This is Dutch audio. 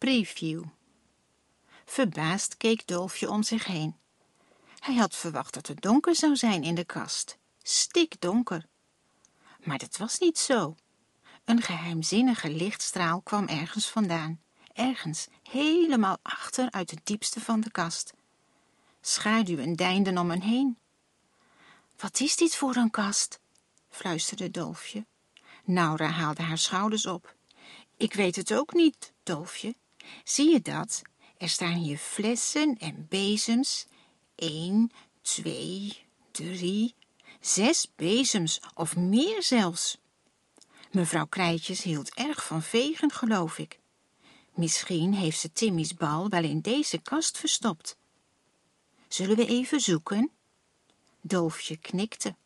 Preview. Verbaasd keek Dolfje om zich heen. Hij had verwacht dat het donker zou zijn in de kast. Stikdonker. Maar dat was niet zo. Een geheimzinnige lichtstraal kwam ergens vandaan. Ergens, helemaal achter uit het diepste van de kast. Schaduwen deinden om hen heen. Wat is dit voor een kast? Fluisterde Dolfje. Noura haalde haar schouders op. Ik weet het ook niet, Dolfje. Zie je dat? Er staan hier flessen en bezems. 1, 2, 3, 6 bezems of meer zelfs. Mevrouw Krijtjes hield erg van vegen, geloof ik. Misschien heeft ze Timmy's bal wel in deze kast verstopt. Zullen we even zoeken? Dolfje knikte.